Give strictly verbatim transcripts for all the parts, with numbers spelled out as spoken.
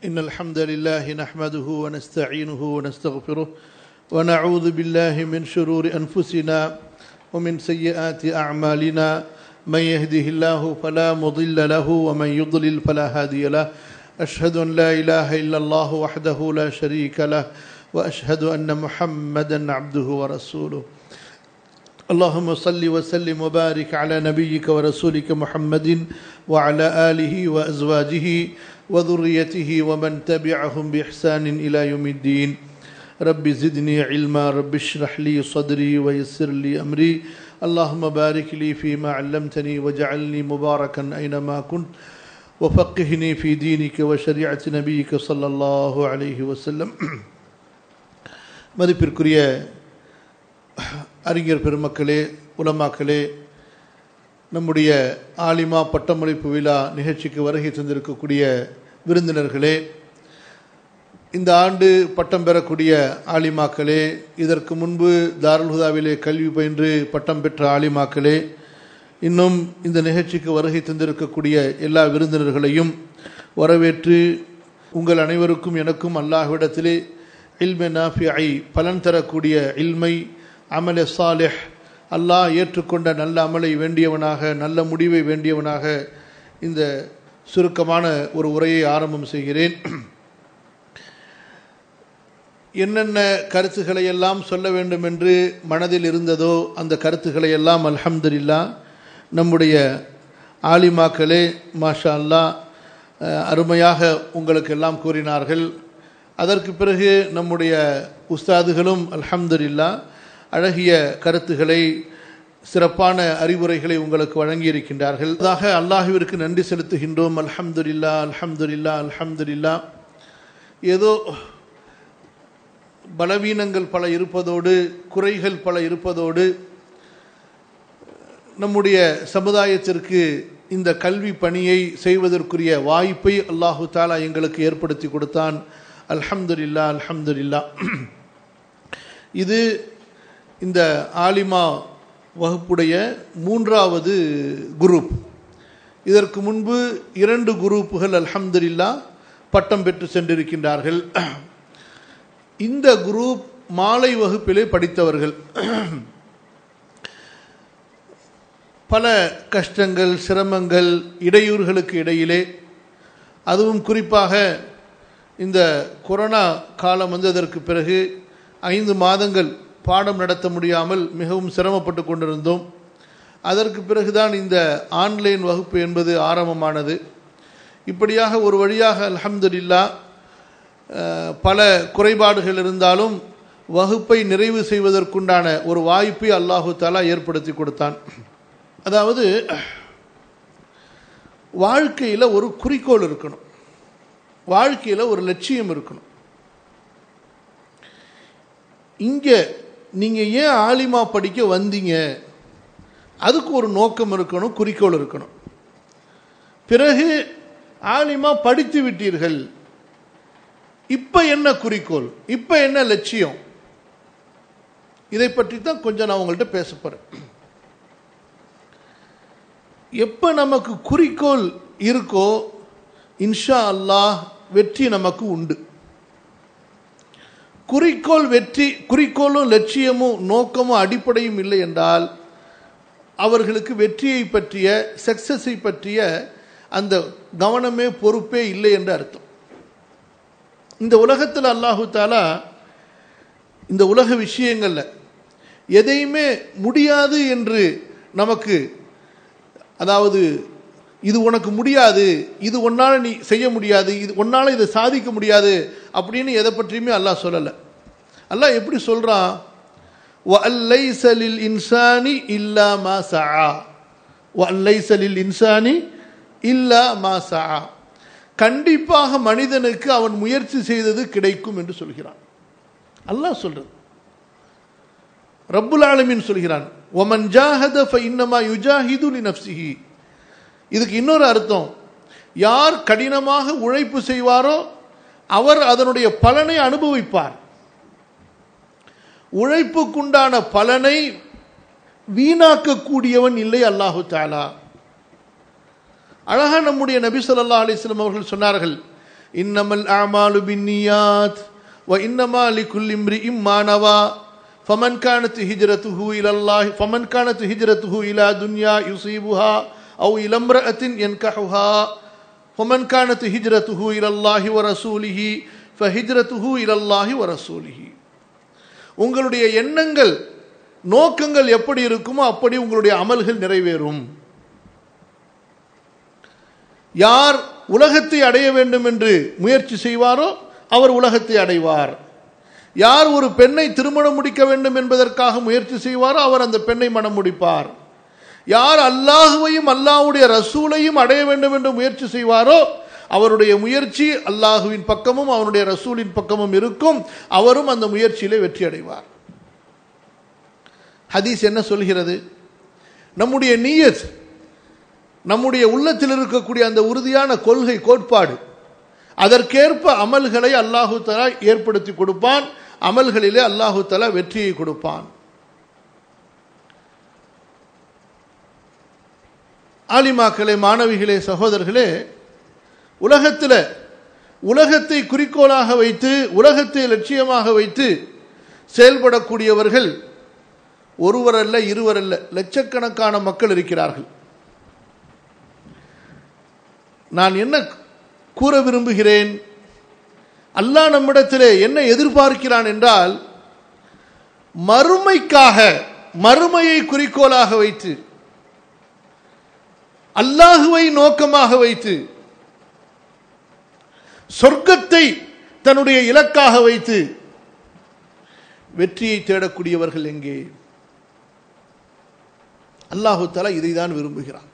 إن الحمد لله نحمده ونستعينه ونستغفره ونعوذ بالله من شرور أنفسنا ومن سيئات أعمالنا من يهده الله فلا مضل له ومن يضلل فلا هادي له أشهد أن لا إله إلا الله وحده لا شريك له وأشهد أن محمدا عبده ورسوله اللهم صل وسلم وبارك على نبيك ورسولك محمد وعلى آله وأزواجه وذريته ومن تبعهم بإحسان إلى يوم الدين رب زدني علما رب اشرح لي صدري ويسر لي أمري اللهم بارك لي فيما علمتني واجعلني مباركا أينما كنت وفقهني في دينك وشريعة نبيك صلى الله عليه وسلم. மதிப்பிற்குரிய அறிஞர் பெருமக்களே, உலமாக்களே, நம்முடைய ஆலிமா பட்டமளிப்பு விழா நிகழ்ச்சிக்கு வருகை தந்திருக்கக்கூடிய விருந்தினர்களே, இந்த ஆண்டு பட்டம் பெறக்கூடிய ஆலிமாக்களே, இதற்கு முன்பு தாருல் ஹுதாவிலே கல்வி பயின்று பட்டம் பெற்ற ஆலிமாக்களே, இன்னும் இந்த நிகழ்ச்சிக்கு வருகை தந்திருக்கக்கூடிய எல்லா விருந்தினர்களையும் வரவேற்று உங்கள் அனைவருக்கும் எனக்கும் அல்லாஹ்விடத்திலே இல்மே நாஃபிஐ பலன் தரக்கூடிய இல்மை அமலே சாலிஹ் அல்லாஹ் ஏற்றுக்கொண்ட நல்ல அமலை வேண்டியவனாக நல்ல முடிவை வேண்டியவனாக இந்த சுருக்கமான ஒரு உரையை ஆரம்பம் செய்கிறேன். என்னென்ன கருத்துக்களை எல்லாம் சொல்ல வேண்டும் என்று மனதில் இருந்ததோ அந்த கருத்துக்களை எல்லாம் அல்ஹம்துலில்லாஹ் நம்முடைய ஆலிமாக்களே மாஷா அல்லாஹ் அருமையாக உங்களுக்கு எல்லாம் கூறினார்கள். அதற்கு பிறகு நம்முடைய உஸ்தாதுகளும் அல்ஹம்துலில்லாஹ் அழகிய கருத்துக்களை சிறப்பான அறிவுரைகளை உங்களுக்கு வழங்கியிருக்கின்றார்கள். அதாக அல்லாஹ்விற்கு நன்றி செலுத்துகின்றோம். அல்ஹம்துலில்லாஹ் அல்ஹம்துலில்லாஹ் அல்ஹம்துலில்லாஹ். ஏதோ பலவீனங்கள் பல இருப்பதோடு குறைகள் பல இருப்பதோடு நம்முடைய சமுதாயத்திற்கு இந்த கல்வி பணியை செய்வதற்குரிய வாய்ப்பை அல்லாஹு தாலா எங்களுக்கு ஏற்படுத்தி கொடுத்தான். அல்ஹம்துலில்லாஹ் அல்ஹம்துலில்லாஹ். இது இந்த ஆலிமா வகுப்புடைய மூன்றாவது குரூப். இதற்கு முன்பு இரண்டு குரூப்புகள் அல்ஹம்துலில்லாஹ் பட்டம் பெற்று சென்றிருக்கின்றார்கள். இந்த குரூப் மாலை வகுப்பிலே படித்தவர்கள். பல கஷ்டங்கள், சிரமங்கள், இடையூறுகளுக்கு இடையிலே, அதுவும் குறிப்பாக இந்த கொரோனா காலம் வந்ததற்கு பிறகு ஐந்து மாதங்கள் பாடம் நடத்த முடியாமல் மிகவும் சிரமப்பட்டு கொண்டிருந்தோம். அதற்கு பிறகுதான் இந்த ஆன்லைன் வகுப்பு என்பது ஆரம்பமானது. இப்படியாக ஒரு வழியாக அல்ஹம்துலில்லாஹ் பல குறைபாடுகள் இருந்தாலும் வகுப்பை நிறைவு செய்வதற்குண்டான ஒரு வாய்ப்பை அல்லாஹு தஆலா ஏற்படுத்தி கொடுத்தான். அதாவது வாழ்க்கையில் ஒரு குறிக்கோள் இருக்கணும், வாழ்க்கையில் ஒரு லட்சியம் இருக்கணும். இங்கே நீங்கள் ஏன் ஆலிமா படிக்க வந்தீங்க, அதுக்கு ஒரு நோக்கம் இருக்கணும், குறிக்கோள் இருக்கணும். பிறகு ஆலிமா படித்து விட்டீர்கள், இப்போ என்ன குறிக்கோள், இப்போ என்ன லட்சியம், இதை பற்றி தான் கொஞ்சம் நான் உங்கள்கிட்ட பேச போகிறேன். எப்போ நமக்கு குறிக்கோள் இருக்கோ இன்ஷா அல்லாஹ் வெற்றி நமக்கு உண்டு. குறிக்கோள் வெற்றி குறிக்கோளும் லட்சியமும் நோக்கமும் அடிப்படையும் இல்லை என்றால் அவர்களுக்கு வெற்றியை பற்றிய சக்சஸை பற்றிய அந்த கவனமே பொறுப்பே இல்லை என்று அர்த்தம். இந்த உலகத்தில் அல்லாஹு தாலா இந்த உலக விஷயங்களில் எதையுமே முடியாது என்று நமக்கு, அதாவது இது உனக்கு முடியாது, இது ஒன்னால் நீ செய்ய முடியாது, இது ஒன்னால் இதை சாதிக்க முடியாது அப்படின்னு எதை பற்றியுமே அல்லாஹ் சொல்லலை. அல்லாஹ் எப்படி சொல்கிறான், வஅல்லைஸ லில் இன்சானி இல்லா மா சஆ, வஅல்லைஸ லில் இன்சானி இல்லா மா சஆ, கண்டிப்பாக மனிதனுக்கு அவன் முயற்சி செய்தது கிடைக்கும் என்று சொல்கிறான். அல்லாஹ் சொல்றது, ரப்புல் ஆலமீன் சொல்கிறான், வமன் ஜாஹத ஃபஇன்னமா யுஜாஹிது லினஃப்ஸிஹி. இதுக்கு இன்னொரு அர்த்தம், யார் கடினமாக உழைப்பு செய்வாரோ அவர் அதனுடைய பலனை அனுபவிப்பார். உழைப்புக்குண்டான பலனை வீணாக்கக்கூடியவன் இல்லை அல்லாஹு தஆலா. அழகா நம்முடைய நபி ஸல்லல்லாஹு அலைஹி வஸல்லம் அவர்கள் சொன்னார்கள், இன்னமல் அஅமாலு பின்னியாத் வ இன்னமா லிகுல்லி இம்ரிஇம் மா நவா ஃபமன் கானத் ஹிஜ்ரத்துஹு இலல்லாஹ் ஃபமன் கானத் ஹிஜ்ரத்துஹு இலா துன்யா யுஸீபுஹா அவ் இலா இம்ரஅத்தின் யன்கஹுஹா ஃபமன் கானத் ஹிஜ்ரத்துஹு இலல்லாஹி வ ரசூலிஹி ஃபஹிஜ்ரத்துஹு இலல்லாஹி வ ரசூலிஹி. உங்களுடைய எண்ணங்கள் நோக்கங்கள் எப்படி இருக்குமோ அப்படி உங்களுடைய அமல்கள் நிறைவேறும். யார் உலகத்தை அடைய வேண்டும் என்று முயற்சி செய்வாரோ அவர் உலகத்தை அடைவார். யார் ஒரு பெண்ணை திருமணம் முடிக்க வேண்டும் என்பதற்காக முயற்சி செய்வாரோ அவர் அந்த பெண்ணை மணம் முடிப்பார். யார் அல்லாஹுவையும் அல்லாஹ்வுடைய ரசூலையும் அடைய வேண்டும் என்று முயற்சி செய்வாரோ அவருடைய முயற்சி அல்லாஹுவின் பக்கமும் அவருடைய ரசூலின் பக்கமும் இருக்கும். அவரும் அந்த முயற்சியிலே வெற்றி அடைவார். ஹதீஸ் என்ன சொல்கிறது? நம்முடைய நியத், நம்முடைய உள்ளத்தில் இருக்கக்கூடிய அந்த உறுதியான கொள்கை கோட்பாடு, அதற்கேற்ப அமல்களை அல்லாஹு தஆலா ஏற்படுத்தி கொடுப்பான். அமல்களிலே அல்லாஹு தஆலா வெற்றியை கொடுப்பான். ஆலிமாக்களே, மாணவிகளே, சகோதரர்களே, உலகத்தில் உலகத்தை குறிக்கோளாக வைத்து உலகத்தை லட்சியமாக வைத்து செயல்படக்கூடியவர்கள் ஒருவர் அல்ல, இருவர் அல்ல, லட்சக்கணக்கான மக்கள் இருக்கிறார்கள். நான் என்ன கூற விரும்புகிறேன்? அல்லாஹ் நம்மிடத்திலே என்ன எதிர்பார்க்கிறான் என்றால், மறுமைக்காக, மறுமையை குறிக்கோளாக வைத்து அல்லாஹுவை நோக்கமாக வைத்து சொர்க்கத்தை தன்னுடைய இலக்காக வைத்து வெற்றியை தேடக்கூடியவர்கள் எங்கே? அல்லாஹு தஆலா இதைதான் விரும்புகிறான்.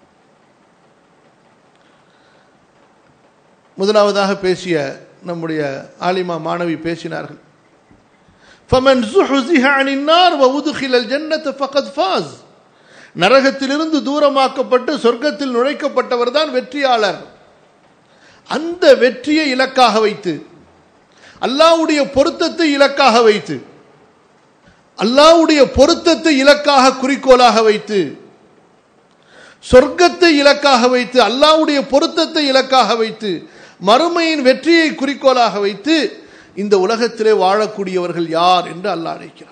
முதலாவதாக பேசிய நம்முடைய ஆலிமா மாணவி பேசினார்கள். ஃபமன் ஸுஹ்ஸிஹ அனின் நார் வ உத்கிலல் ஜன்னத ஃபகத் ஃபாஸ். நரகத்திலிருந்து தூரமாக்கப்பட்டு சொர்க்கத்தில் நுழைக்கப்பட்டவர் தான் வெற்றியாளர். அந்த வெற்றியை இலக்காக வைத்து, அல்லாஹ்வுடைய பொருத்தத்தை இலக்காக வைத்து, அல்லாஹ்வுடைய பொருத்தத்தை இலக்காக குறிக்கோளாக வைத்து, சொர்க்கத்தை இலக்காக வைத்து, அல்லாஹ்வுடைய பொருத்தத்தை இலக்காக வைத்து, மறுமையின் வெற்றியை குறிக்கோளாக வைத்து இந்த உலகத்திலே வாழக்கூடியவர்கள் யார் என்று அல்லாஹ் அழைக்கிறார்.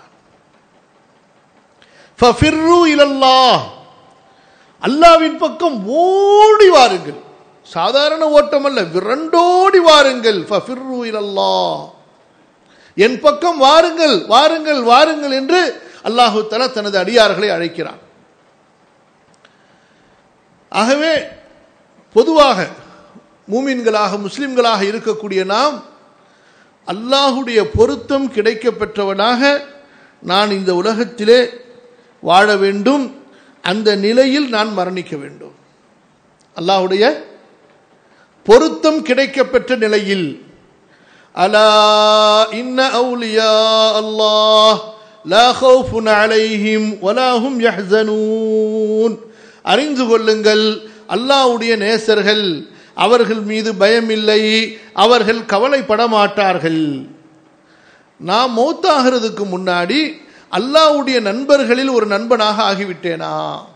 ஃபஃபிர்ரு இலல்லாஹ். அல்லாஹ்வின் பக்கம் ஓடி வாருங்கள். சாதாரண ஓட்டம் அல்ல, விரண்டோடி வாருங்கள். ஃபஃபிர்ரு இலல்லாஹ். என் பக்கம் வாருங்கள், வாருங்கள், வாருங்கள் என்று அல்லாஹு தஆலா தனது அடியார்களை அழைக்கிறான். ஆகவே பொதுவாக மூமின்களாக, முஸ்லிம்களாக இருக்கக்கூடிய நாம் அல்லாஹுடைய பொருத்தம் கிடைக்க பெற்றவனாக நான் இந்த உலகத்திலே வாழ வேண்டும். அந்த நிலையில் நான் மரணிக்க வேண்டும். அல்லாஹுடைய பொருத்தம் கிடைக்க பெற்ற நிலையில். அலா இன்ன அவுலியா அல்லாஹ் லா கௌஃபுன் அலைஹிம் வலா ஹும் யஹ்ஸனூன். அறிந்து கொள்ளுங்கள், அல்லாஹ்வுடைய நேசர்கள், அவர்கள் மீது பயமில்லை, அவர்கள் கவலைப்பட மாட்டார்கள். நான் மௌத்தாகிறதுக்கு முன்னாடி அல்லாஹ்வுடைய நண்பர்களில் ஒரு நண்பனாக ஆகிவிட்டேனா?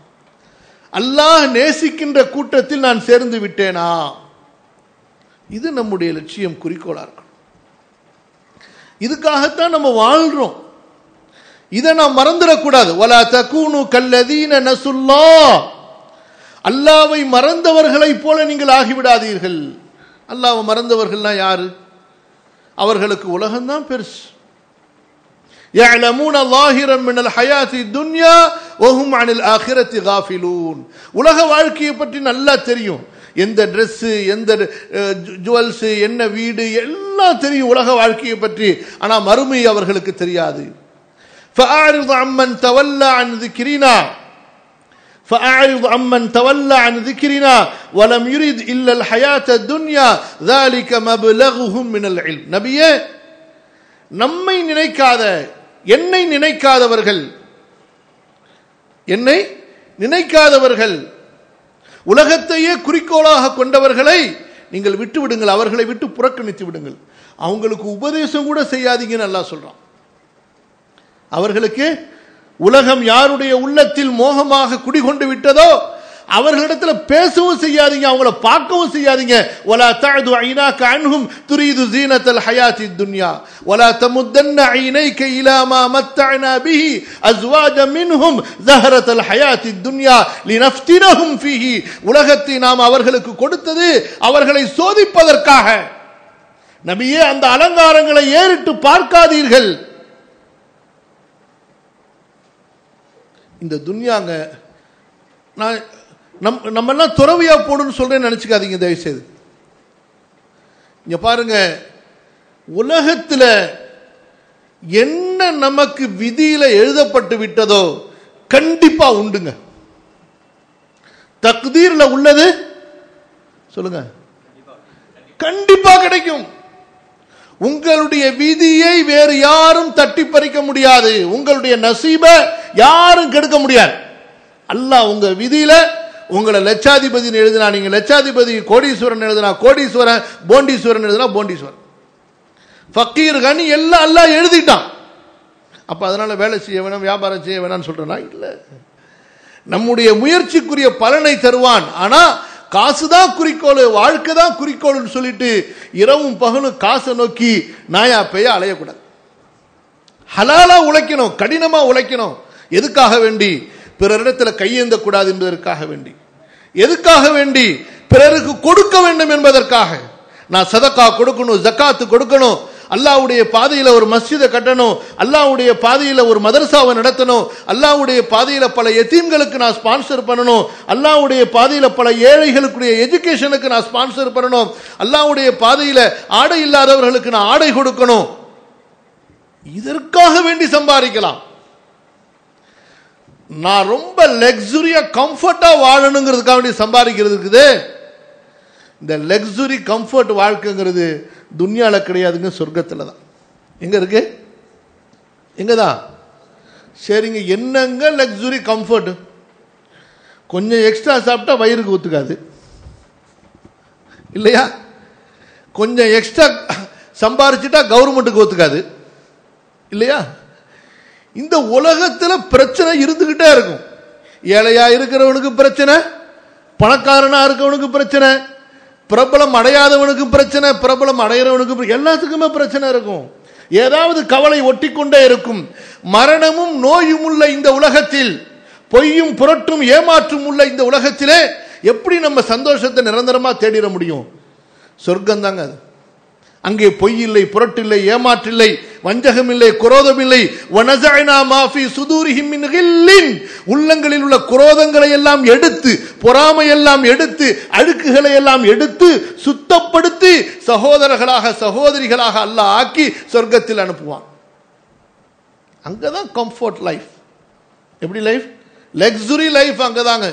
அல்லாஹ் நேசிக்கின்ற கூட்டத்தில் நான் சேர்ந்து விட்டேனா? இது நம்முடைய லட்சியம், குறிக்கோளா இருக்கும். இதுக்காகத்தான் நம்ம வாழ்றோம். இதை நாம் மறந்துடக்கூடாது. வலா தகூனு கல்லதீன நசுல்லாஹ். அல்லாஹ்வை மறந்தவர்களைப் போல நீங்கள் ஆகிவிடாதீர்கள். அல்லாஹ்வை மறந்தவர்கள்னா யாரு? அவர்களுக்கு உலகம்தான் பெருசு. يعلمون ظاهرا من الحياة الدنيا وهم عن الآخرة غافلون. உலக வாழ்க்கையை பற்றி நல்லா தெரியும். எந்த Dress, எந்த ஜுவல்ஸ், என்ன வீடு, எல்லாம் தெரியும் உலக வாழ்க்கையை பற்றி. ஆனா மறுமை அவர்களுக்கு தெரியாது. فأعرض عمن تولى عن ذكرنا فأعرض عمن تولى عن ذكرنا ولم يرد إلا الحياة الدنيا ذلك مبلغهم من العلم. நபியே, நம்மை நினைக்காத, என்னை நினைக்காதவர்கள், என்னை நினைக்காதவர்கள், உலகத்தையே குறிக்கோளாக கொண்டவர்களை நீங்கள் விட்டு விடுங்கள், அவர்களை விட்டு புறக்கணித்து விடுங்கள். அவங்களுக்கு உபதேசம் கூட செய்யாதீங்கன்னு அல்லாஹ் சொல்றான். அவர்களுக்கு உலகம் யாருடைய உள்ளத்தில் மோகமாக குடிகொண்டு விட்டதோ அவர்களிடத்துல பேசவும் செய்யாதீங்க, அவங்கள பார்க்கவும் செய்யாதீங்க. வலா தஅது ஐனாக அன்ஹும் துரீது ஸீனத்தல் ஹயாத்தித் துன்யா வலா தமுத்தன்ன ஐனைக இலா மா மத்தஅனா பிஹி அஸ்வாஜம் மின்ஹும் ஸஹரத்தல் ஹயாத்தித் துன்யா லினஃப்தினஹும் ஃபீஹி. உலகத்தை நாம் அவர்களுக்கு கொடுத்தது அவர்களை சோதிப்பதற்காக. நபியே, அந்த அலங்காரங்களை ஏறிட்டு பார்க்காதீர்கள். இந்த துன்யாங்க, நான் நம் நம்ம எல்லாம் துறவியா போடுன்னு சொல்றேன்னு நினைச்சுக்காதீங்க தயவு செய்து. இங்க பாருங்க, உலகத்துல என்ன நமக்கு விதியில எழுதப்பட்டு விட்டதோ கண்டிப்பா உண்டுங்க. தக்தீர்ல உள்ளது சொல்லுங்க, கண்டிப்பா கிடைக்கும். உங்களுடைய விதியை வேறு யாரும் தட்டி பறிக்க முடியாது. உங்களுடைய நசீபை யாரும் கெடுக்க முடியாது. அல்லாஹ் உங்க விதியில உங்களை லட்சாதிபதி எழுதினா நீங்க லட்சாதிபதி, கோடீஸ்வரன் எழுதினா கோடீஸ்வரன், போண்டீஸ்வரன் எழுதினா போண்டீஸ்வரன், ஃபக்கீர் கனி எல்லாம் அல்லாஹ் எழுதிட்டான். அப்ப அதனால வேலை செய்ய வேணாம், வியாபாரம் செய்ய வேணாம்னு சொல்றேன்னா இல்ல. நம்முடைய முயற்சிக்குரிய பலனை தருவான். ஆனா காசுதான் குறிக்கோள், வாழ்க்கை தான் குறிக்கோள்னு சொல்லிட்டு இரவும் பகலும் காசை நோக்கி நாயா பெய்ய அலையக்கூடாது. ஹலாலா உழைக்கணும், கடினமா உழைக்கணும். எதுக்காக வேண்டி? பிறரிடத்துல கையேந்த கூடாது என்பதற்காக வேண்டி. எதுக்காக வேண்டி? பிறருக்கு கொடுக்க வேண்டும் என்பதற்காக. நான் சதக்கா கொடுக்கணும், ஜக்காத்து கொடுக்கணும், அல்லாஹ்வுடைய பாதையில ஒரு மஸ்ஜிதை கட்டணும், அல்லாஹ்வுடைய பாதையில ஒரு மதரசாவை நடத்தணும், அல்லாஹ்வுடைய பாதையில பல யதீம்களுக்கு நான் ஸ்பான்சர் பண்ணணும், அல்லாஹ்வுடைய பாதையில பல ஏழைகளுக்குடைய எஜுகேஷனுக்கு நான் ஸ்பான்சர் பண்ணணும், அல்லாஹ்வுடைய பாதையில ஆடை இல்லாதவர்களுக்கு நான் ஆடை கொடுக்கணும். இதற்காக வேண்டி சம்பாதிக்கலாம். நான் ரொம்ப லக்ஸுரியா கம்ஃபர்ட்டா வாழணுங்கிறதுக்காக வேண்டி சம்பாதிக்கிறது இருக்குது. இந்த லக்ஸுரி கம்ஃபர்ட் வாழ்க்கைங்கிறது துன்யால கிடையாதுங்க, சொர்க்கத்துல தான். எங்க இருக்கு? எங்கதான்? சரிங்க, என்னங்க லக்ஸுரி கம்ஃபர்ட்? கொஞ்சம் எக்ஸ்ட்ரா சாப்பிட்டா வயிறுக்கு ஒத்துக்காது இல்லையா? கொஞ்சம் எக்ஸ்ட்ரா சம்பாரிச்சுட்டா கவர்மெண்ட்டுக்கு ஒத்துக்காது இல்லையா? இந்த உலகத்துல பிரச்சனை இருந்துகிட்டே இருக்கும். ஏழையா இருக்கிறவனுக்கு பிரச்சனை, பணக்காரனா இருக்கவனுக்கு பிரச்சனை, பிரபலம் அடையாதவனுக்கு பிரச்சனை, பிரபலம் அடைகிறவனுக்கு, எல்லாத்துக்குமே பிரச்சனை இருக்கும். ஏதாவது கவலை ஒட்டி கொண்டே இருக்கும். மரணமும் நோயும் உள்ள இந்த உலகத்தில், பொய்யும் புரட்டும் ஏமாற்றும் உள்ள இந்த உலகத்திலே எப்படி நம்ம சந்தோஷத்தை நிரந்தரமா தேடிட முடியும்? சொர்க்கம் தாங்க அது. அங்கே பொய் இல்லை, புரட்டில்லை, ஏமாற்றில்லை, வஞ்சகம் இல்லை, குரோதம் இல்லை. வனஸஅனா மா ஃபீ சுதூரிஹிம் மின் கில்லின், உள்ளங்களில் உள்ள குரோதங்களை எல்லாம் எடுத்து, பொறாமை எல்லாம் எடுத்து, அழுக்குகளை எல்லாம் எடுத்து சுத்தப்படுத்தி சகோதரர்களாக சகோதரிகளாக அல்லாஹ் ஆக்கி சொர்க்கத்தில் அனுப்புவான். அங்கதான் கம்ஃபர்ட் லைஃப். எப்படி லைஃப்? லக்ஸுரி லைஃப் அங்கதாங்க.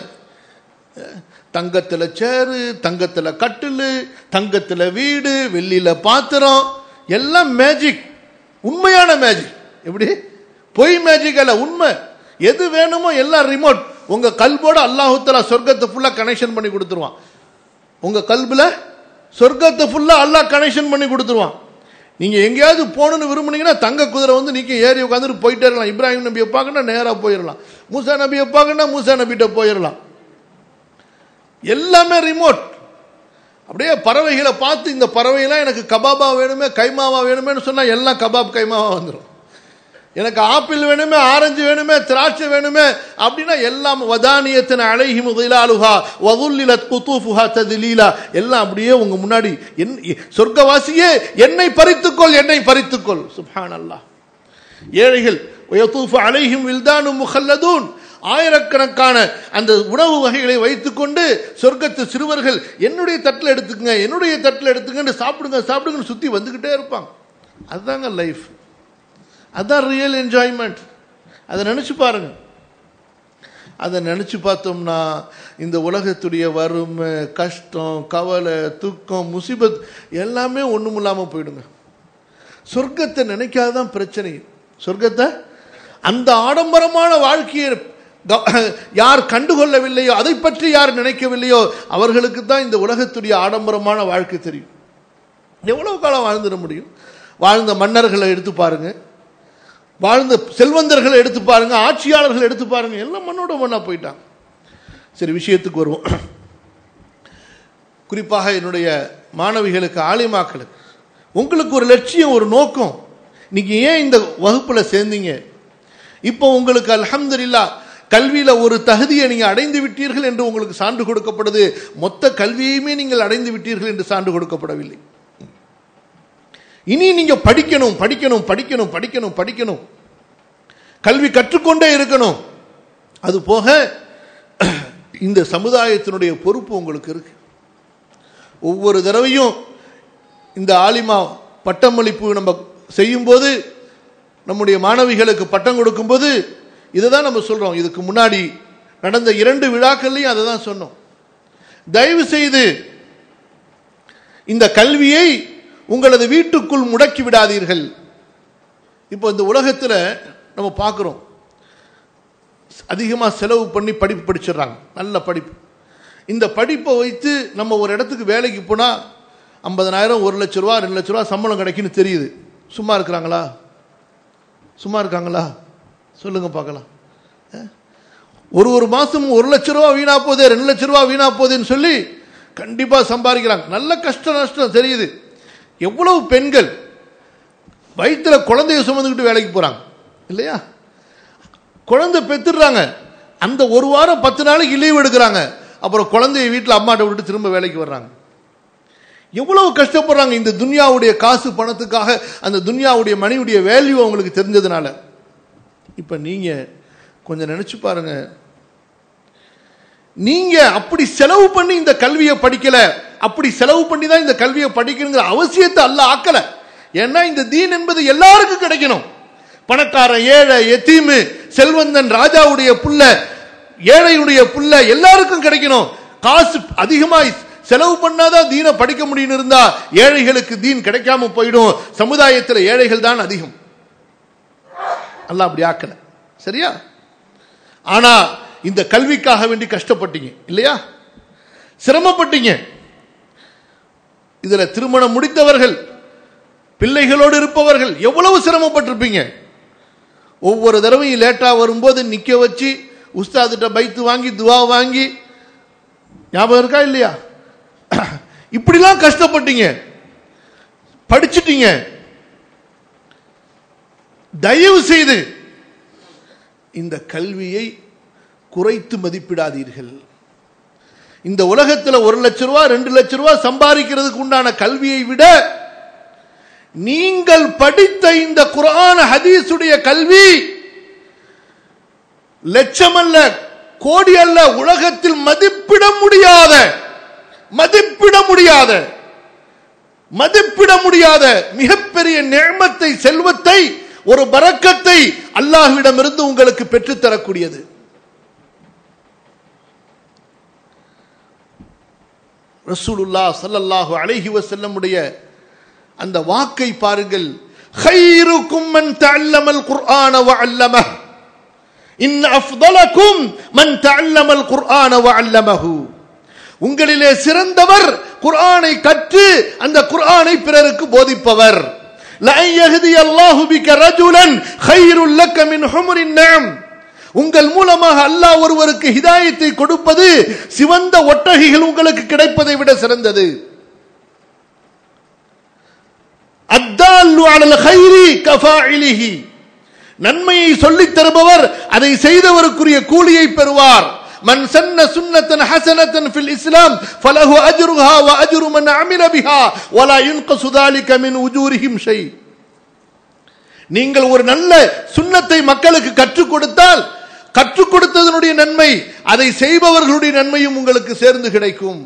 தங்கத்துல சேரு, தங்கத்துல கட்டிலு, தங்கத்துல வீடு, வெள்ளியில பாத்திரம், எல்லாம் மேஜிக், உண்மையான மேஜிக். எப்படி? பொய் மேஜிக் அல்ல, உண்மை. எது வேணுமோ எல்லாம் ரிமோட். உங்க கல்போட அல்லாஹ் தஆலா சொர்க்கத்தை ஃபுல்லா கனெக்ஷன் பண்ணி கொடுத்துருவான். உங்க கல்புல சொர்க்கத்தை ஃபுல்லா அல்லாஹ் கனெக்ஷன் பண்ணி கொடுத்துருவான். நீங்க எங்கேயாவது போகணும்னு விரும்புனீங்கன்னா தங்க குதிரை வந்து நீங்க ஏறி உட்காந்துட்டு போயிட்டே இருக்கலாம். இப்ராஹிம் நபியை பார்க்கணும்னா நேரா போயிடலாம், மூசா நபியை பார்க்கணும்னா மூசா நபிட்ட போயிடலாம். எல்லாமே ரிமோட். அப்படியே பறவைகளை பார்த்து இந்த பறவையெல்லாம் எனக்கு கபாபா வேணுமே, கைமாவா வேணுமேன்னு சொன்னா எல்லாம் கபாப் கைமாவா வந்துடும். எனக்கு ஆப்பிள் வேணுமே, ஆரஞ்சு வேணுமே, திராட்சை வேணுமே அப்படின்னா எல்லாம் வதானியத்தின் அலைஹிம் திலாலுஹா வதுல்லிலத் குதூஃபுஹா தத்லீலா, எல்லாம் அப்படியே உங்க முன்னாடி. சொர்க்கவாசியே என்னை பறித்துக்கொள், என்னை பறித்துக்கொள். சுப்ஹானல்லாஹ். ஏழைகள் வயதூஃபு அலைஹிம் வில்தானும் முஹல்லதூன், ஆயிரக்கணக்கான அந்த உணவு வகைகளை வைத்துக்கொண்டு சொர்க்கத்து சிறுவர்கள் என்னுடைய தட்டில் எடுத்துக்கங்க, என்னுடைய தட்டில் எடுத்துக்கன்னு சாப்பிடுங்க சாப்பிடுங்கன்னு சுத்தி வந்துகிட்டே இருப்பாங்க. அதுதாங்க லைஃப், அதுதான் ரியல் என்ஜாய்மெண்ட். அதை நினைச்சு பாருங்க. அதை நினைச்சு பார்த்தோம்னா இந்த உலகத்துடைய வறுமை, கஷ்டம், கவலை, துக்கம், முசிபத் எல்லாமே ஒண்ணும் இல்லாம போயிடுங்க. சொர்க்கத்தை நினைக்காதான் பிரச்சனை. சொர்க்கத்தை, அந்த ஆடம்பரமான வாழ்க்கையை யார் கண்டுகொள்ளவில்லையோ, அதை பற்றி யார் நினைக்கவில்லையோ அவர்களுக்கு தான் இந்த உலகத்துடைய ஆடம்பரமான வாழ்க்கை தெரியும். எவ்வளவு காலம் வாழ்ந்துட முடியும்? வாழ்ந்த மன்னர்களை எடுத்து பாருங்க, வாழ்ந்த செல்வந்தர்களை எடுத்து பாருங்க, ஆட்சியாளர்கள் எடுத்து பாருங்க, எல்லாம் மண்ணோட மண்ணா போயிட்டாங்க. சரி, விஷயத்துக்கு வருவோம். குறிப்பாக என்னுடைய மாணவிகளுக்கு, ஆலிமாக்களுக்கு, உங்களுக்கு ஒரு லட்சியம், ஒரு நோக்கம். நீங்க ஏன் இந்த வகுப்புல சேர்ந்தீங்க? இப்போ உங்களுக்கு அல்ஹம்துலில்லாஹ் கல்வியில ஒரு தகுதியை நீங்க அடைந்து விட்டீர்கள் என்று உங்களுக்கு சான்று கொடுக்கப்படுது. மொத்த கல்வியுமே நீங்கள் அடைந்து விட்டீர்கள் என்று சான்று கொடுக்கப்படவில்லை. இனி நீங்க படிக்கணும் படிக்கணும் படிக்கணும் படிக்கணும் படிக்கணும் கல்வி கற்றுக்கொண்டே இருக்கணும். அது போக இந்த சமுதாயத்தினுடைய பொறுப்பு உங்களுக்கு இருக்கு. ஒவ்வொரு தடவையும் இந்த ஆலிமா பட்டமளிப்பு நம்ம செய்யும் போது, நம்முடைய மாணவிகளுக்கு பட்டம் கொடுக்கும் போது இதை தான் நம்ம சொல்றோம். இதுக்கு முன்னாடி நடந்த இரண்டு விழாக்கள்லையும் அதை தான் சொன்னோம். தயவு செய்து இந்த கல்வியை உங்களது வீட்டுக்குள் முடக்கி விடாதீர்கள். இப்போ இந்த உலகத்தில் நம்ம பார்க்குறோம், அதிகமாக செலவு பண்ணி படிப்பு படிச்சிடுறாங்க, நல்ல படிப்பு. இந்த படிப்பை வைத்து நம்ம ஒரு இடத்துக்கு வேலைக்கு போனால் ஐம்பதனாயிரம் ஒரு லட்ச ரூபா ரெண்டு லட்ச ரூபா சம்பளம் கிடைக்குன்னு தெரியுது. சும்மா இருக்கிறாங்களா? சும்மா இருக்காங்களா? சொல்லுங்க பார்க்கலாம். ஒரு ஒரு மாதம் ஒரு லட்ச ரூபா வீணா போதே, ரெண்டு லட்ச ரூபா வீணா போதேன்னு சொல்லி கண்டிப்பாக சம்பாதிக்கிறாங்க. நல்ல கஷ்டம் நஷ்டம் தெரியுது. எவ்வளவு பெண்கள் வயிற்றுல குழந்தைய சுமந்துக்கிட்டு வேலைக்கு போறாங்க இல்லையா? குழந்தை பெற்றுடுறாங்க, அந்த ஒரு வாரம் பத்து நாளைக்கு லீவ் எடுக்கிறாங்க, அப்புறம் குழந்தைய வீட்டில் அம்மாட்ட விட்டு திரும்ப வேலைக்கு வர்றாங்க. எவ்வளவு கஷ்டப்படுறாங்க இந்த துன்யாவுடைய காசு பணத்துக்காக. அந்த துன்யாவுடைய மணியுடைய வேல்யூ அவங்களுக்கு தெரிஞ்சதுனால. இப்ப நீங்க கொஞ்சம் நினைச்சு பாருங்க, நீங்க அப்படி செலவு பண்ணி இந்த கல்வியை படிக்கல, அப்படி செலவு பண்ணி தான் இந்த கல்வியை படிக்கணுங்கிற அவசியத்தை அல்லாஹ் ஆக்கல. ஏன்னா இந்த தீன் என்பது எல்லாருக்கும் கிடைக்கணும். பணக்காரன், ஏழை, எத்தீமு, செல்வந்தன், ராஜாவுடைய புள்ள, ஏழையுடைய புள்ள எல்லாருக்கும் கிடைக்கணும். காசு அதிகமாய் செலவு பண்ணாதான் தீனை படிக்க முடியும் இருந்தா ஏழைகளுக்கு தீன் கிடைக்காம போயிடும். சமுதாயத்தில் ஏழைகள் தான் அதிகம். அல்லாஹ் அப்படி ஆக்கல. சரியா? ஆனா இந்த கல்விக்காக வேண்டி கஷ்டப்பட்டீங்க இல்லையா? சிரமப்பட்டீங்க. இதுல திருமணம் முடித்தவர்கள், பிள்ளைகளோடு இருப்பவர்கள் எவ்வளவு சிரமப்பட்டிருப்பீங்க. ஒவ்வொரு தடவையும் லேட்டா வரும்போது நிக்க வச்சு உஸ்தாதிட்ட பைத்து வாங்கி துவா வாங்கி, ஞாபகம் இருக்கா இல்லையா? இப்படிலாம் கஷ்டப்பட்டீங்க, படிச்சிட்டீங்க. தயவு செய்து இந்த கல்வியை குறைத்து மதிப்பிடாதீர்கள். இந்த உலகத்தில் ஒரு லட்ச ரூபா ரெண்டு லட்ச ரூபா சம்பாதிக்கிறதுக்கு உண்டான கல்வியை விட நீங்கள் படித்த இந்த குர்ஆன் ஹதீஸுடைய கல்வி லட்சம் அல்ல, கோடி அல்ல, உலகத்தில் மதிப்பிட முடியாத மதிப்பிட முடியாத மதிப்பிட முடியாத மிகப்பெரிய நிஅமத்தை, செல்வத்தை, ஒரு பரக்கத்தை அல்லாஹ்விடமிருந்து உங்களுக்கு பெற்றுத்தரக்கூடியது. ரசூலுல்லாஹ் ஸல்லல்லாஹு அலைஹி வஸல்லம் உடைய அந்த வாக்கை பாருங்கள். خيركم من تعلم القرآن وعلمه إن أفضلكم من تعلم القرآن وعلمه. உங்களிலே சிறந்தவர் குர்ஆனை கற்று அந்த குர்ஆனை பிறருக்கு போதிப்பவர். لأن يهدي الله بك رجلا خير لك من حمر النعم. உங்கள் மூலமாக அல்லாஹ் ஒருவருக்கு ஹிதாயத்தை கொடுப்பது சிவந்த ஒட்டகைகள் உங்களுக்கு கிடைப்பதை விட சிறந்தது. அத்தால்லு அலல் கைரி கஃபாயிலிஹி. நன்மையை சொல்லித் தருபவர் அதை செய்தவருக்குரிய கூலியை பெறுவார். மன் சன்ன சுன்னத்தன் ஹஸனத்தன் ஃபில் இஸ்லாம் ஃபலஹு அஜ்ருஹா வ அஜ்ரு மன் அமில பிஹா வலா யுன்கஸு ذلك மின் உஜூரிஹிம் ஷை. நீங்கள் ஒரு நல்ல சுன்னத்தை மக்களுக்கு கற்றுக் கொடுத்தால் கற்றுக் கொடுத்ததனுடைய நன்மை, அதை செய்பவர்களுடைய நன்மையும் உங்களுக்கு சேர்ந்து கிடைக்கும்.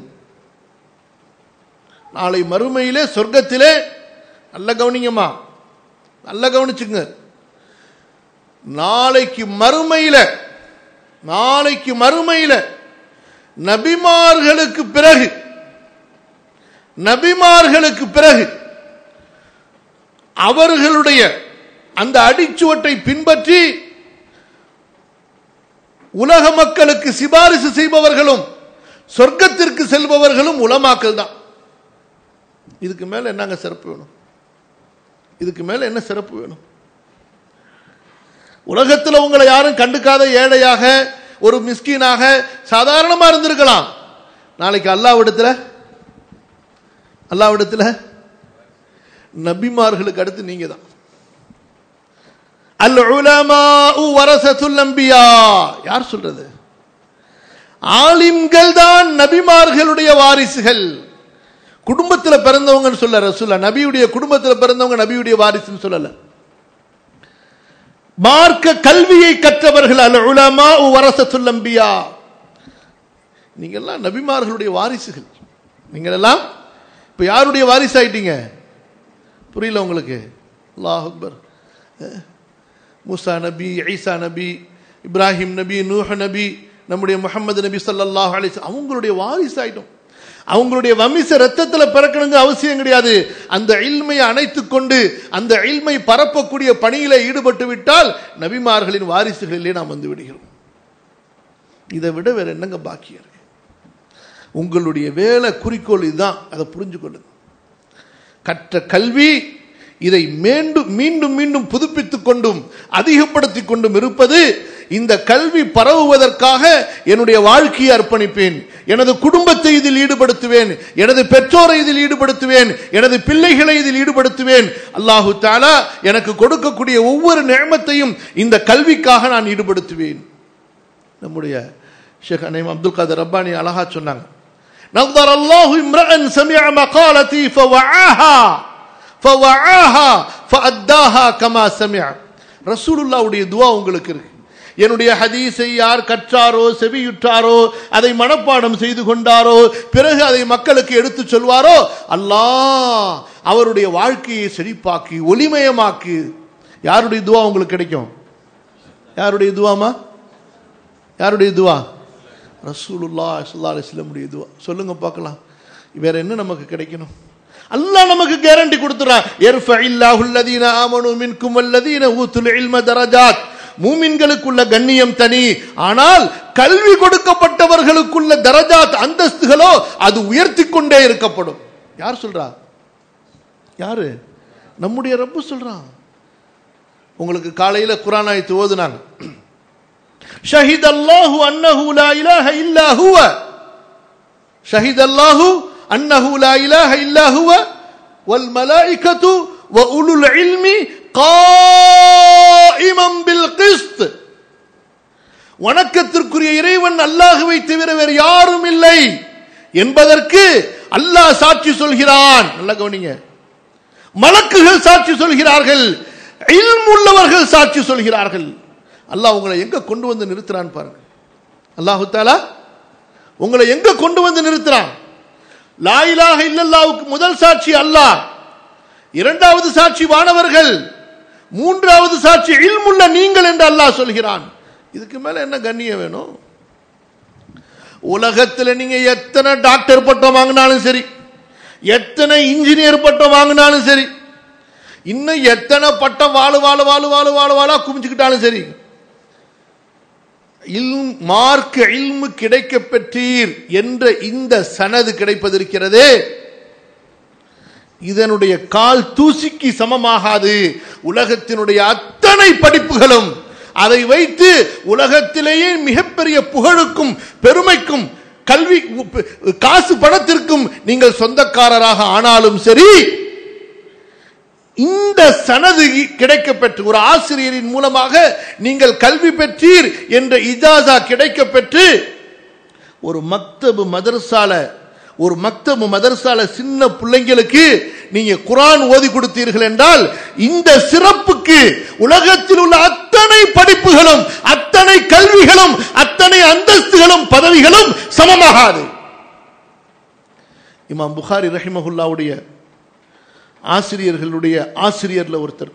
நாளை மறுமையிலே சொர்க்கத்திலே, நல்ல கவனிங்கம்மா, நல்ல கவனிச்சுங்க, நாளைக்கு மறுமையில நாளைக்கு மறுமையில நபிமார்களுக்கு பிறகு நபிமார்களுக்கு பிறகு அவர்களுடைய அந்த அடிச்சுவட்டை பின்பற்றி உலக மக்களுக்கு சிபாரிசு செய்பவர்களும் சொர்க்கத்திற்கு செல்பவர்களும் உலமாக்கள் தான். இதுக்கு மேல என்னங்க சிறப்பு வேணும்? இதுக்கு மேல என்ன சிறப்பு வேணும்? உலகத்தில் உங்களை யாரும் கண்டுக்காத ஏழையாக, ஒரு மிஸ்கீனாக சாதாரணமா இருந்திருக்கலாம். நாளைக்கு அல்லாஹ்விடத்துல அல்லாஹ்விடத்துல நபிமார்களுக்கு அடுத்து நீங்க தான். அல் உலமாஉ வரஸத்துல் அன்பியா. யார் சொல்றது? ஆலிம்கள் தான் நபிமார்களுடைய வாரிசுகள். குடும்பத்தில் பிறந்தவங்க சொல்ல ரசூலா, நபியுடைய குடும்பத்தில் பிறந்தவங்க நபியுடைய வாரிசுன்னு சொல்லல. மார்க்க கல்வியை கற்றவர்கள் அல் உலமாஉ வரஸத்துல் அன்பியா. நீங்க எல்லாம் நபிமார்களுடைய வாரிசுகள். நீங்க எல்லாம் இப்ப யாருடைய வாரிசு ஆயிட்டீங்க? புரியல உங்களுக்கு? அல்லாஹ் அக்பர். மூசா நபி, ஈசா நபி, இப்ராஹிம் நபி, நூஹ் நபி, நம்முடைய முஹம்மது நபி ஸல்லல்லாஹு அலைஹி வஸல்லம் அவங்களுடைய வாரிசு ஆயிட்டோம். அவங்களுடைய வம்ச ரத்தத்துல பிறக்கணுங்க அவசியம் கிடையாது. அந்த இல்மை அணைத்துக் கொண்டு அந்த இல்மை பரப்பக்கூடிய பணியில ஈடுபட்டு விட்டால் நபிமார்களின் வாரிசுகளிலே நாம் வந்து விடுகிறோம். இதை விட வேற என்னங்க பாக்கி இருக்கு? உங்களுடைய வேலை குறிக்கோள் இதுதான். அதை புரிஞ்சு கொள்ளுங்க. கற்ற கல்வி இதை மீண்டும் மீண்டும் மீண்டும் புதுப்பித்துக் கொண்டும் அதிகப்படுத்திக் கொண்டும் இருப்பது. இந்த கல்வி பரவுவதற்காக என்னுடைய வாழ்க்கையை அர்ப்பணிப்பேன், எனது குடும்பத்தை இதில் ஈடுபடுத்துவேன், எனது பெற்றோரை இதில் ஈடுபடுத்துவேன், எனது பிள்ளைகளை இதில் ஈடுபடுத்துவேன். அல்லாஹு தஆலா எனக்கு கொடுக்கக்கூடிய ஒவ்வொரு நிஅமத்தையும் இந்த கல்விக்காக நான் ஈடுபடுத்துவேன். நம்முடைய ஷேக் அனீம் அப்துல் காதர் ரப்பானி அழகா சொன்னாங்க, நظر الله امرأ سمع مقالتي فوعاها فوعاها فأداها كما سمع. ரசூலுல்லாஹ்வுடைய துஆ உங்களுக்கு இருக்கு. என்னுடைய ஹதீஸை யார் கற்றாரோ செவியுற்றாரோ அதை மனப்பாடம் செய்து கொண்டாரோ பிறகு அதை மக்களுக்கு எடுத்து சொல்வாரோ அல்லாஹ் அவருடைய வாழ்க்கையை செழிப்பாக்கி ஒளிமயமாக்கி. யாருடைய துஆ உங்களுக்கு கிடைக்கும்? யாருடைய துஆமா? யாருடைய துஆ? ரசூலுல்லாஹ் ஸல்லல்லாஹு அலைஹி வஸல்லம் உடைய துஆ. சொல்லுங்க பார்க்கலாம், வேற என்ன நமக்கு கிடைக்கணும்? அல்லாஹ் நமக்கு கேரண்டி கொடுத்துறான். யர்ஃபஇல்லாஹு அல்லதீன ஆமனூ மின்கும் வல்லதீன ஊதுல் இல்ம தரஜாத். மூமின்களுக்குள்ள கண்ணியம் தனி, ஆனால் கல்வி கொடுக்கப்பட்டவர்களுக்குள்ள தரஜாத் அந்தஸ்துகளோ அது உயர்த்தி கொண்டே இருக்கப்படும். யார் சொல்றா? யாரு? நம்முடைய ரப்பு சொல்றான். உங்களுக்கு காலையில குர்ஆன் ஆயத்து ஓதுனாங்க, ஷஹிதல்லாஹு அன்னஹு லா இலாஹ இல்லா ஹுவ, ஷஹிதல்லாஹு அன்னஹு லா இலாஹ இல்லா ஹுவ வல் மலாயிகத்து வ உலுல் இல்மி காயிமம் பில் கிஸ்த். வணக்கத்திற்குரிய இறைவன் அல்லாஹ்வை தவிர வேறு யாரும் இல்லை என்பதற்கு அல்லாஹ் சாட்சி சொல்கிறான். நல்லா கவனிங்க. மலக்குகள் சாட்சி சொல்கிறார்கள், இல்ம் உள்ளவர்கள் சாட்சி சொல்கிறார்கள். அல்லாஹ் உங்களை எங்க கொண்டு வந்து நிறுத்துறான் பாருங்க. அல்லாஹு தஆலா உங்களை எங்க கொண்டு வந்து நிறுத்துறான்? லா இலாஹ இல்லல்லாஹ்வுக்கு முதல் சாட்சி அல்லாஹ், இரண்டாவது சாட்சி வானவர்கள், மூன்றாவது சாட்சி இல்முள்ள நீங்கள் என்று அல்லாஹ் சொல்கிறான். இதுக்கு மேல என்ன கண்ணியம் வேணும்? உலகத்தில் நீங்க எத்தனை டாக்டர் பட்டம் வாங்கினாலும் சரி, எத்தனை இன்ஜினியர் பட்டம் வாங்கினாலும் சரி, இன்னும் எத்தனை பட்டம் வாழு வாழு வாழு வாழு வாழு வாழா குமிச்சுக்கிட்டாலும் சரி, மார்க்க இல்மு கிடைக்க பெற்றீர் என்ற இந்த சனது கிடைப்பதற்கிறதே இதனுடைய கால் தூசிக்கு சமமாகாது. உலகத்தினுடைய அத்தனை படிப்புகளும் அதை வைத்து உலகத்திலேயே மிகப்பெரிய புகழுக்கும் பெருமைக்கும் கல்வி காசு பணத்திற்கும் நீங்கள் சொந்தக்காரராக ஆனாலும் சரி, இந்த சனது கிடைக்க பெற்று ஒரு ஆசிரியரின் மூலமாக நீங்கள் கல்வி பெற்றீர் என்ற இஜாசா கிடைக்க பெற்று ஒரு மக்தபு மதரசால ஒரு மக்தபு மதரசால சின்ன பிள்ளைங்களுக்கு நீங்க குர்ஆன் ஓதி கொடுத்தீர்கள் என்றால் இந்த சிறப்புக்கு உலகத்தில் உள்ள அத்தனை படிப்புகளும் அத்தனை கல்விகளும் அத்தனை அந்தஸ்துகளும் பதவிகளும் சமமாகாது. இமாம் புகாரி ரஹிமஹுல்லாவுடைய ஆசிரியர்களுடைய ஆசிரியர்ல ஒருத்தர்,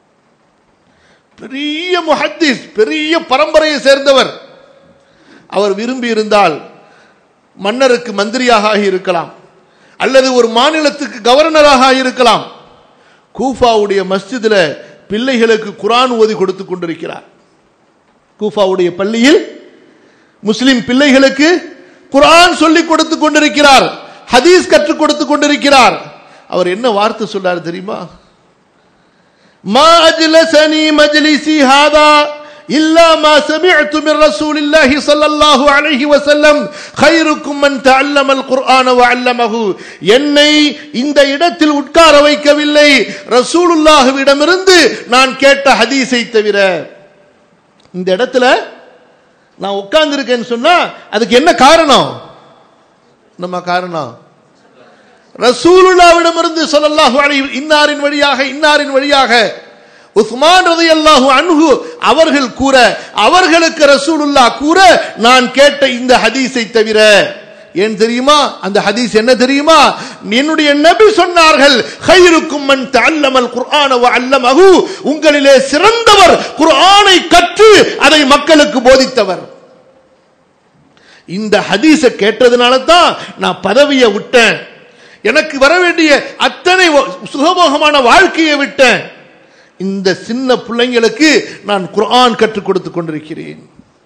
பெரிய முஹத்திஸ், பெரிய பரம்பரையை சேர்ந்தவர். அவர் விரும்பி இருந்தால் மன்னருக்கு மந்திரியாக இருக்கலாம், அல்லது ஒரு மாநிலத்துக்கு கவர்னராக இருக்கலாம். கூஃபாவுடைய மஸ்ஜிதில் பிள்ளைகளுக்கு குர்ஆன் ஓதி கொடுத்து கொண்டிருக்கிறார். கூஃபாவுடைய பள்ளியில் முஸ்லிம் பிள்ளைகளுக்கு குர்ஆன் சொல்லிக் கொடுத்து கொண்டிருக்கிறார், ஹதீஸ் கற்றுக் கொடுத்து கொண்டிருக்கிறார். அவர் என்ன வார்த்தை சொல்றாரு தெரியுமா? மா அஜ்லஸனி மஜ்லிஸி ஹாதா இல்லா மா சமிஅது மின் ரசூலில்லாஹி ஸல்லல்லாஹு அலைஹி வஸல்லம் கைருக்கும் மன் தஅல்லமல் குர்ஆன வ அல்லமஹு. என்னை இந்த இடத்தில் உட்கார வைக்கவில்லை ரசூலுல்லாஹ்விடமிருந்து நான் கேட்ட ஹதீஸை தவிர. இந்த இடத்துல நான் உட்கார்ந்து இருக்கேன்னு சொன்னா அதுக்கு என்ன காரணம்? நம்ம காரணம் ரசூலுல்லாஹ்விடமிருந்து ஸல்லல்லாஹு அலைஹி இன்னாரின் வழியாக இன்னாரின் வழியாக உஸ்மான் ரலியல்லாஹு அன்ஹு அவர்கள் கூற, அவர்களுக்கு ரசூலுல்லாஹ் கூற நான் கேட்ட இந்த ஹதீஸை தவிர. ஏன் தெரியுமா? அந்த ஹதீஸ் என்ன தெரியுமா? என்னுடைய நபி சொன்னார்கள், கைருக்கும் மன் தஅல்லமல் குர்ஆன வ அல்லமஹு, உங்களிலே சிறந்தவர் குர்ஆனை கற்று அதை மக்களுக்கு போதித்தவர். இந்த ஹதீஸை கேட்டதுனால தான் நான் பதவியை விட்டேன், எனக்கு வர வேண்டிய அத்தனை சுகமோகமான வாழ்க்கையை விட்டேன். இந்த சின்ன பிள்ளைங்களுக்கு நான் குர்ஆன் கற்றுக் கொடுத்து கொண்டிருக்கிறேன்.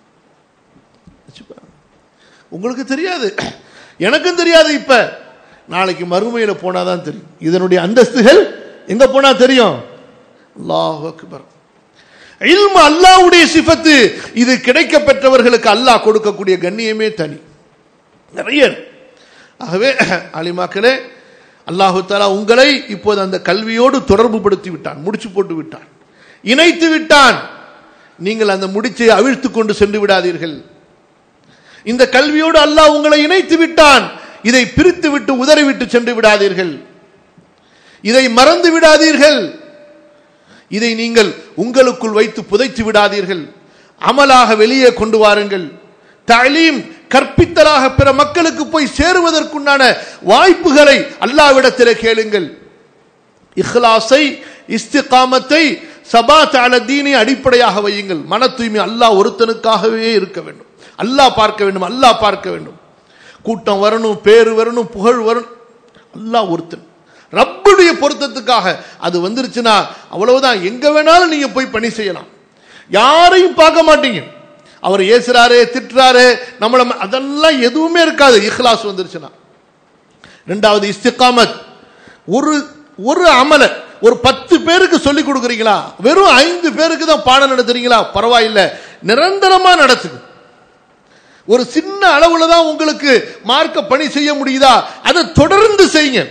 உங்களுக்கு தெரியாது, எனக்கும் தெரியாது. இப்ப நாளைக்கு மறுமையில போனாதான் தெரியும். இதனுடைய அந்தஸ்துகள் எங்க போனா தெரியும். அல்லாஹ் அக்பர். இல்மு அல்லாஹ்வுடைய சிஃபத்து. இது கிடைக்க பெற்றவர்களுக்கு அல்லாஹ் கொடுக்கக்கூடிய கண்ணியமே தனி, நிறைய. ஆகவே அலிமாக்களே, அல்லாஹு தஆலா உங்களை இப்போது அந்த கல்வியோடு தொடர்பு படுத்தி விட்டான், முடிச்சு போட்டு விட்டான், இணைத்து விட்டான். நீங்கள் அந்த முடிச்சை அவிழ்த்து கொண்டு சென்று விடாதீர்கள். இந்த கல்வியோடு அல்லாஹ் உங்களை இணைத்து விட்டான், இதை பிரித்து விட்டு உதறிவிட்டு சென்று விடாதீர்கள், இதை மறந்து விடாதீர்கள், இதை நீங்கள் உங்களுக்குள் வைத்து புதைத்து விடாதீர்கள். அமலாக வெளியே கொண்டு வாருங்கள். தஅலீம் கற்பித்தலாக பிற மக்களுக்கு போய் சேருவதற்குண்டான வாய்ப்புகளை அல்லாஹ்விடத்திலே கேளுங்கள். இஹ்லாஸை, இஸ்திகாமத்தை, சபாத் அல தீனை அடிப்படையாக வையுங்கள். மன தூய்மை அல்லாஹ் ஒருத்தனுக்காகவே இருக்க வேண்டும், அல்லாஹ் பார்க்க வேண்டும், அல்லாஹ் பார்க்க வேண்டும். கூட்டம் வரணும், பேரு வரணும், புகழ் வரணும், அல்லாஹ் ஒருத்தன். ரப்புடைய பொருத்தத்துக்காக அது வந்துருச்சுன்னா அவ்வளவுதான். எங்க வேணாலும் நீங்க போய் பணி செய்யலாம், யாரையும் பார்க்க மாட்டீங்க. அவர் ஏசுறாரு, திட்டுறாரு, நம்மள அதெல்லாம் எதுவுமே இருக்காது. இஹ்லாஸ் வந்துருச்சுன்னா. ரெண்டாவது இஸ்திகாமத். ஒரு ஒரு அமல ஒரு பத்து பேருக்கு சொல்லி கொடுக்குறீங்களா, வெறும் ஐந்து பேருக்கு தான் பாடம் நடத்துறீங்களா, பரவாயில்லை, நிரந்தரமா நடத்துங்க. ஒரு சின்ன அளவுல தான் உங்களுக்கு மார்க்க பணி செய்ய முடியுதா, அதை தொடர்ந்து செய்யுங்க.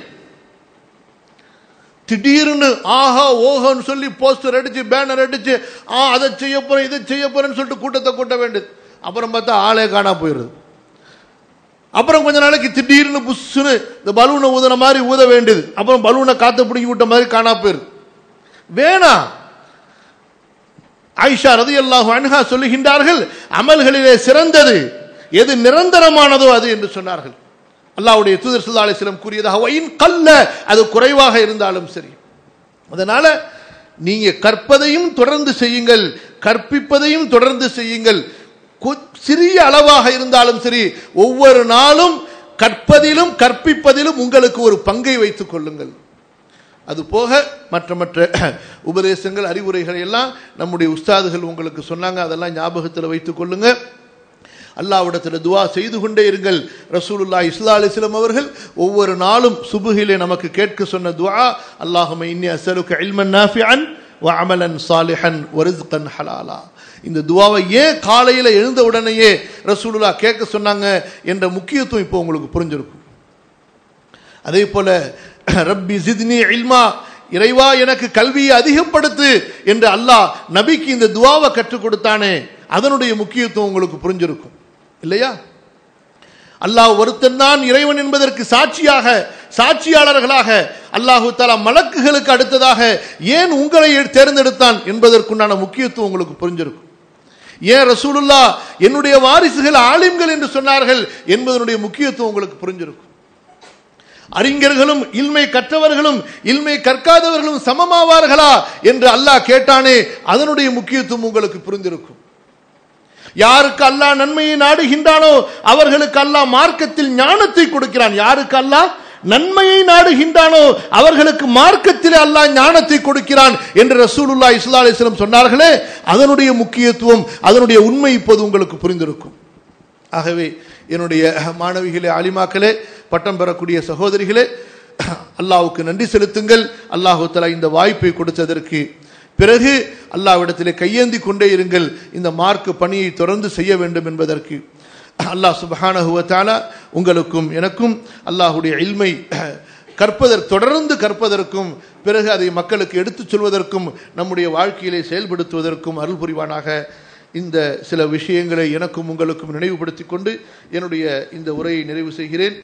திடீர்னு ஆஹா ஓஹோன்னு சொல்லி போஸ்டர் அடிச்சு பேனர் அடிச்சு ஆ அதை செய்ய போறேன் இதை செய்ய போறேன்னு சொல்லிட்டு கூட்டத்தை கூட்ட வேண்டியது. அப்புறம் பார்த்தா ஆளே காணா போயிடுது. அப்புறம் கொஞ்ச நாளைக்கு திடீர்னு புஷ்ஷுன்னு இந்த பலூனை ஊதுன மாதிரி ஊத வேண்டியது. அப்புறம் பலூனை காத்து பிடிங்கி விட்ட மாதிரி காணா போயிருது. வேணாம். ஆயிஷா ரலியல்லாஹு அன்ஹா சொல்லுகின்றார்கள், அமல்களிலே சிறந்தது எது நிரந்தரமானதோ அது என்று சொன்னார்கள். அல்லாஹ்வுடைய தூதர் ஸல்லல்லாஹு அலைஹி வஸல்லம் கூறியதாக வயின் கல்ல, அது குறைவாக இருந்தாலும் சரி. அதனால நீங்க கற்பதையும் தொடர்ந்து செய்யுங்கள், கற்பிப்பதையும் தொடர்ந்து செய்யுங்கள். சிறிய அளவாக இருந்தாலும் சரி, ஒவ்வொரு நாளும் கற்பதிலும் கற்பிப்பதிலும் உங்களுக்கு ஒரு பங்கை வைத்துக் கொள்ளுங்கள். அது போக மற்ற மற்ற உபதேசங்கள், அறிவுரைகளை எல்லாம் நம்முடைய உஸ்தாதுகள் உங்களுக்கு சொன்னாங்க, அதெல்லாம் ஞாபகத்தில் வைத்துக் கொள்ளுங்க. அல்லாஹ்விடத்தில் துஆ செய்து கொண்டே இருங்கள். ரசூலுல்லாஹி ஸல்லல்லாஹு அலைஹி வஸல்லம் அவர்கள் ஒவ்வொரு நாளும் சுபுகிலே நமக்கு கேட்க சொன்ன துஆ, அல்லாஹும்ம இன்னி அஸ்அலுக இல்மன் நாஃபிஅன் வ அமலன் சாலிஹன் வ ரிஸ்கன் ஹலாலா. இந்த துஆவை ஏன் காலையில எழுந்த உடனேயே ரசூலுல்லாஹ் கேட்க சொன்னாங்க என்ற முக்கியத்துவம் இப்போ உங்களுக்கு புரிஞ்சிருக்கும். அதே போல ரப்பி ஜித்னி இல்மா, இறைவா எனக்கு கல்வியை அதிகப்படுத்து என்று அல்லாஹ் நபிக்கு இந்த துஆவை கற்றுக் கொடுத்தானே, அதனுடைய முக்கியத்துவம் உங்களுக்கு புரிஞ்சிருக்கும் இல்லையா? அல்லாஹ் ஒருத்தன் தான் இறைவன் என்பதற்கு சாட்சியாக, சாட்சியாளர்களாக அல்லாஹு தஆலா மலக்குகளுக்கு அடுத்ததாக ஏன் உங்களை தேர்ந்தெடுத்தான் என்பதற்குண்டான முக்கியத்துவம் உங்களுக்கு புரிஞ்சிருக்கும். ஏன் ரசூலுல்லாஹ் என்னுடைய வாரிசுகள் ஆலிம்கள் என்று சொன்னார்கள் என்பதனுடைய முக்கியத்துவம் உங்களுக்கு புரிஞ்சிருக்கும். அறிஞர்களும் இல்மை கற்றவர்களும் இல்மை கற்காதவர்களும் சமமாவார்களா என்று அல்லாஹ் கேட்டானே, அதனுடைய முக்கியத்துவம் உங்களுக்கு புரிந்திருக்கும். யாருக்கு அல்லாஹ் நன்மையை நாடுகின்றானோ அவர்களுக்கு அல்லாஹ் மார்க்கத்தில் ஞானத்தை கொடுக்கிறான். யாருக்கு அல்லாஹ் நன்மையை நாடுகின்றானோ அவர்களுக்கு மார்க்கத்திலே அல்லாஹ் ஞானத்தை கொடுக்கிறான் என்று ரசூலுல்லாஹி ஸல்லல்லாஹு அலைஹி வஸல்லம் சொன்னார்களே, அதனுடைய முக்கியத்துவம், அதனுடைய உண்மை இப்போது உங்களுக்கு புரிந்திருக்கும். ஆகவே என்னுடைய மாணவிகளே, ஆலிமாக்களே, பட்டம் பெறக்கூடிய சகோதரிகளே, அல்லாஹ்வுக்கு நன்றி செலுத்துங்கள். அல்லாஹ் தஆலா இந்த வாய்ப்பை கொடுத்ததற்கு. பிறகு அல்லாஹ்விடத்திலே கையேந்தி கொண்டே இருங்கள் இந்த மார்க்க பணியை தொடர்ந்து செய்ய வேண்டும் என்பதற்கு. அல்லாஹ் சுப்ஹானஹு வ தஆலா உங்களுக்கும் எனக்கும் அல்லாஹ்வுடைய இல்மை கற்பதற்கு தொடர்ந்து கற்பதற்கும் பிறகு அதை மக்களுக்கு எடுத்துச் சொல்வதற்கும் நம்முடைய வாழ்க்கையிலே செயல்படுத்துவதற்கும் அருள் புரிவானாக. இந்த சில விஷயங்களை எனக்கும் உங்களுக்கும் நினைவுபடுத்திக் கொண்டு என்னுடைய இந்த உரையை நிறைவு செய்கிறேன்.